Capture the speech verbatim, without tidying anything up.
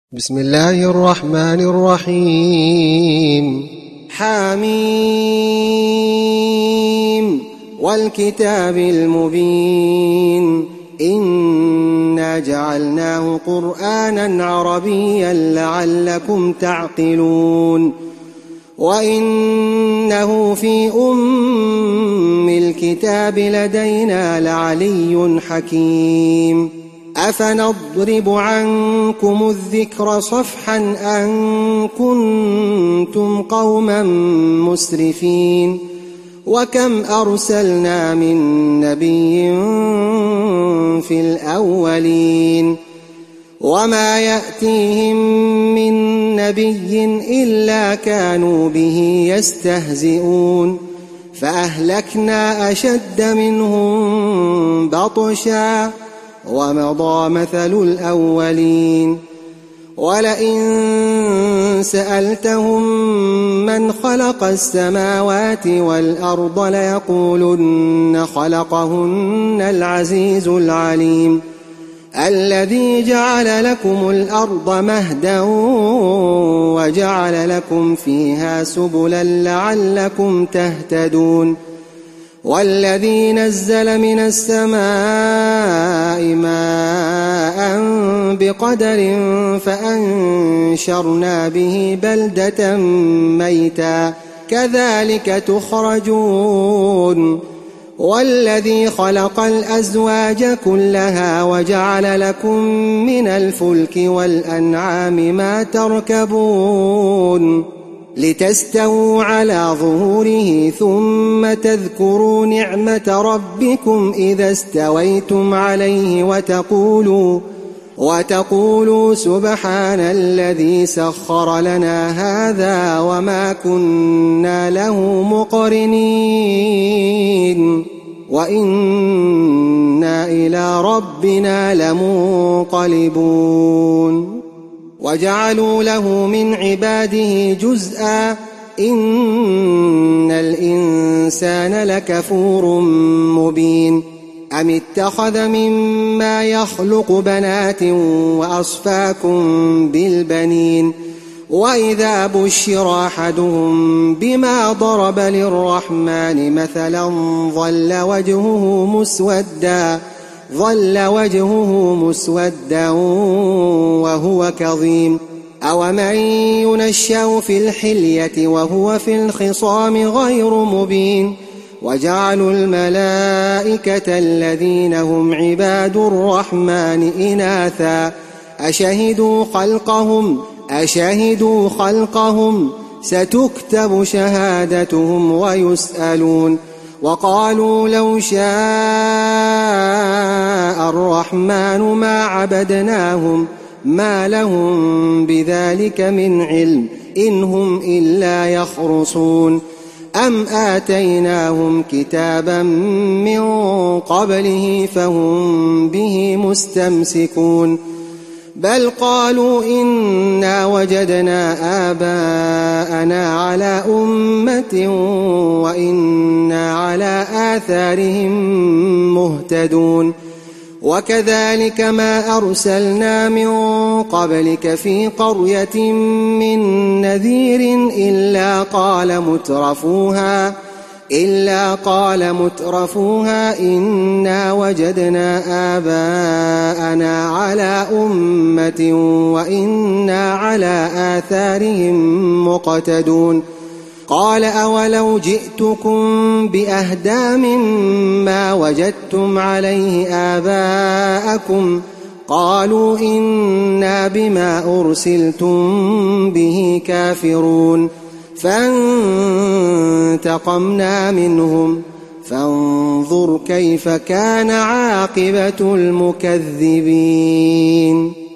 بسم الله الرحمن الرحيم. حميم والكتاب المبين إنا جعلناه قرآنا عربيا لعلكم تعقلون وإنه في أم الكتاب لدينا لعلي حكيم. أفنضرب عنكم الذكر صفحا أن كنتم قوما مسرفين وكم أرسلنا من نبي في الأولين وما يأتيهم من نبي إلا كانوا به يستهزئون فأهلكنا أشد منهم بطشا ومضى مثل الأولين. ولئن سألتهم من خلق السماوات والأرض ليقولن خلقهن العزيز العليم الذي جعل لكم الأرض مهدا وجعل لكم فيها سبلا لعلكم تهتدون والذي نزل من السماء ماء بقدر فأنشرنا به بلدة ميتا كذلك تخرجون والذي خلق الأزواج كلها وجعل لكم من الفلك والأنعام ما تركبون لتستووا على ظهوره ثم تذكروا نعمة ربكم إذا استويتم عليه وتقولوا, وتقولوا سبحان الذي سخر لنا هذا وما كنا له مقرنين وإنا إلى ربنا لمنقلبون. وجعلوا له من عباده جزءا إن الإنسان لكفور مبين. أم اتخذ مما يخلق بنات وأصفاكم بالبنين وإذا بشر أحدهم بما ضرب للرحمن مثلا ظل وجهه مسودا ظل وجهه مسودا وهو كظيم أومن ينشأ في الحلية وهو في الخصام غير مبين. وجعلوا الملائكة الذين هم عباد الرحمن إناثا أشهدوا خلقهم أشهدوا خلقهم ستكتب شهادتهم ويسألون. وقالوا لو شاء الرحمن ما عبدناهم ما لهم بذلك من علم إن هم إلا يخرصون. أم آتيناهم كتابا من قبله فهم به مستمسكون بل قالوا إنا وجدنا آباءنا على أمة وإنا على آثارهم مهتدون. وكذلك ما أرسلنا من قبلك في قرية من نذير إلا قال مترفوها إلا قال مترفوها إنا وجدنا آباءنا على أمة وإنا على آثارهم مقتدون. قال أولو جئتكم بأهدى مما وجدتم عليه آباءكم قالوا إنا بما أرسلتم به كافرون فانتقمنا منهم فانظر كيف كان عاقبة المكذبين.